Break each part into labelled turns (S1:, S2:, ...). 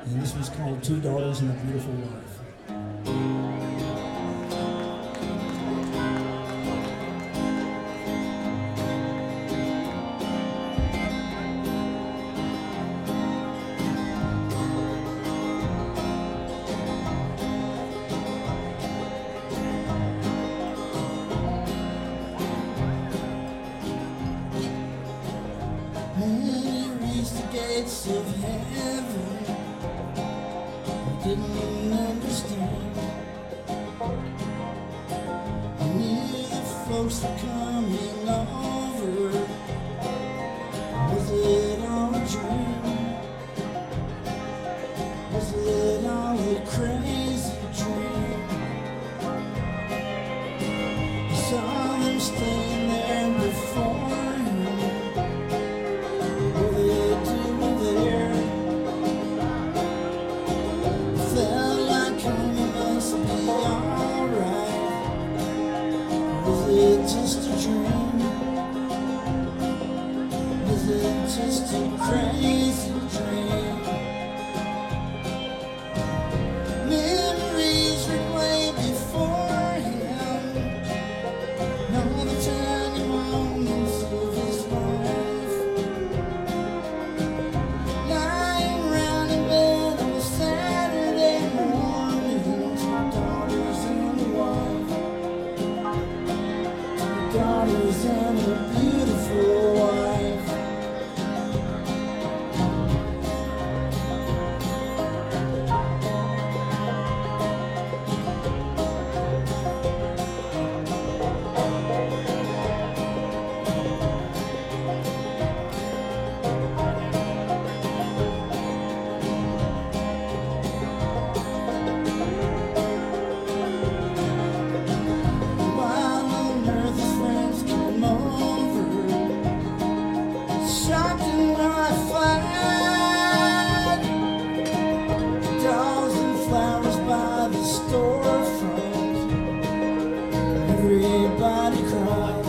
S1: and this was called Two Daughters and a Beautiful Wife. Gates of heaven, I didn't understand. I knew the folks were coming over. Was it all a dream? Was it all a crazy dream? I saw them standing there before him. Just a dream? Is it just a crazy dream? Memories replay before him, all the tiny moments of his life. Lying around in bed on a Saturday morning, two daughters and a wife. Daughters and a beautiful wife. Everybody cried.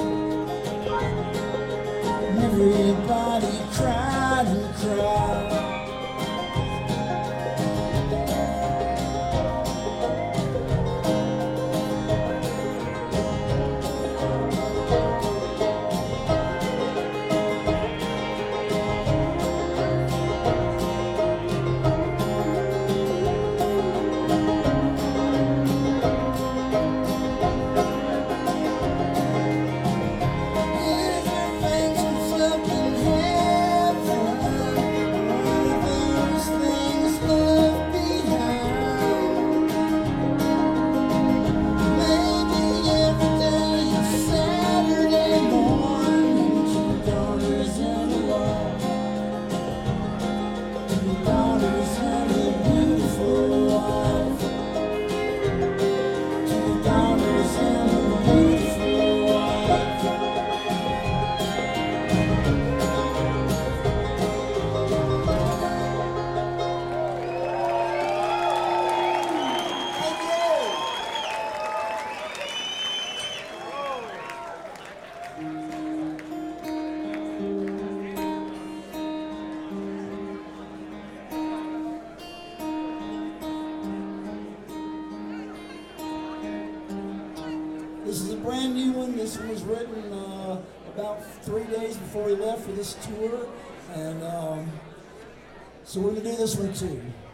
S1: Everybody cried and cried. This is a brand new one. This one was written about 3 days before he left for this tour, and so we're going to do this one too.